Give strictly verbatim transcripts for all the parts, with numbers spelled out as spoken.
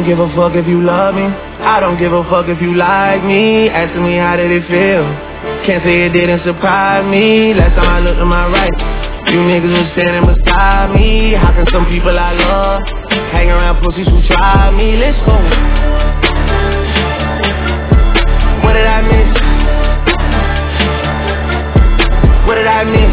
give a fuck if you love me. I don't give a fuck if you like me. Asking me how did it feel. Can't say it didn't surprise me. Last time I looked to my right, you niggas was standing beside me. How can some people I love hang around pussies who try me? Let's go. What did I miss? What did I miss?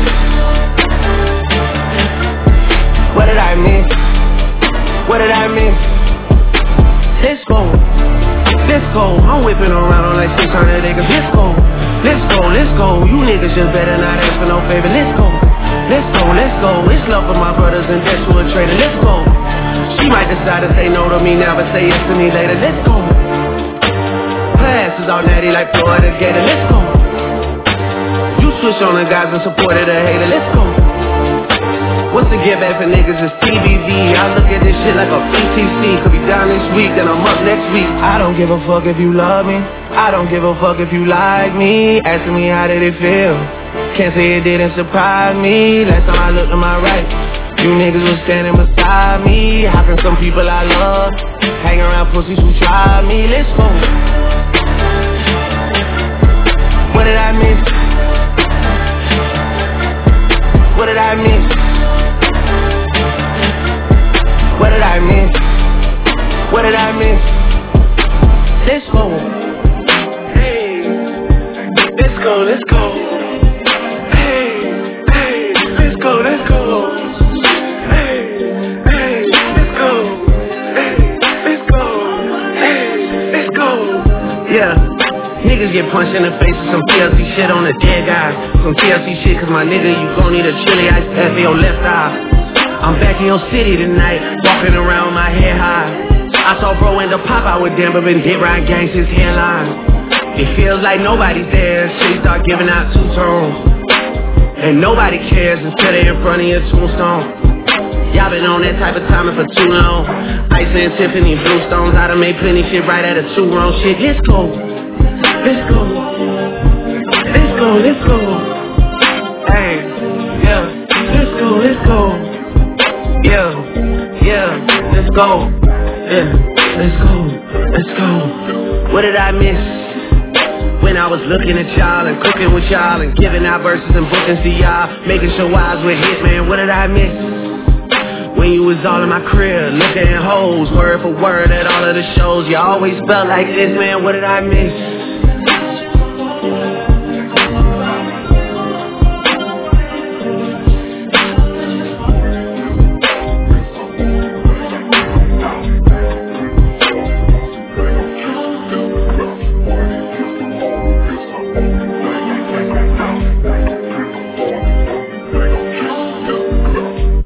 What did I miss? What did I miss? Let's go. Let's go. I'm whipping around on like six hundred acres. Let's go. Let's go. Let's go. You niggas just better not ask for no favor. Let's go. Let's go. Let's go. It's love for my brothers and death to a traitor. Let's go. She might decide to say no to me now but say yes to me later. Let's go. Her ass is all natty like Florida Gator. Let's go. You switch on the guys and supported a hater. Let's go. What's the give back for niggas is T B V. I look at this shit like a P T C. Could be down this week, then I'm up next week. I don't give a fuck if you love me. I don't give a fuck if you like me. Asking me how did it feel. Can't say it didn't surprise me. Last time I looked to my right, you niggas was standing beside me. How can some people I love hang around pussies who try me? Let's go. What did I miss? What did I miss? What did I miss? What did I miss? Let's go. Hey, let's go, let's go. Hey, hey, let's go, let's go. Hey, hey, let's go. Hey, let's go. Hey, let's go. Yeah. Niggas get punched in the face with some T L C shit on a dead guy. Some T L C shit cause my nigga, you gon' need a chili ice pack for your left eye. I'm back in your city tonight, walking around with my head high. I saw bro end up pop out with them, but been hit right against his hairline. It feels like nobody's there, shit start giving out two tones. And nobody cares until they in front of your tombstone. Y'all been on that type of timing for too long. Ice and Tiffany Bluestones, I done made plenty shit right out of two wrong shit. Let's go, let's go, let's go, let's go. Hey, yeah, let's go, let's go. Yeah, yeah, let's go. Yeah, let's go, let's go. What did I miss? When I was looking at y'all and cooking with y'all and giving out verses and bookings to y'all, making sure I was with Hitman. What did I miss? When you was all in my crib, looking at hoes, word for word at all of the shows. You always felt like this, man. What did I miss?